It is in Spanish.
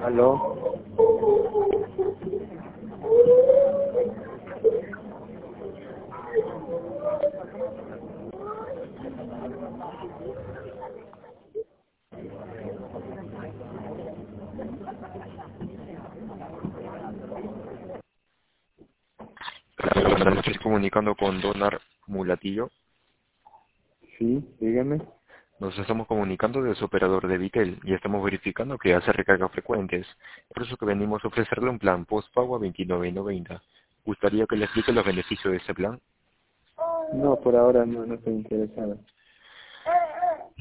Aló. Buenas noches, comunicando con Donar Mulatillo. Sí, dígame. Nos estamos comunicando de su operador de Vitel y estamos verificando que hace recargas frecuentes. Por eso que venimos a ofrecerle un plan postpago a 29.90. ¿Gustaría que le explique los beneficios de ese plan? No, por ahora no estoy interesado.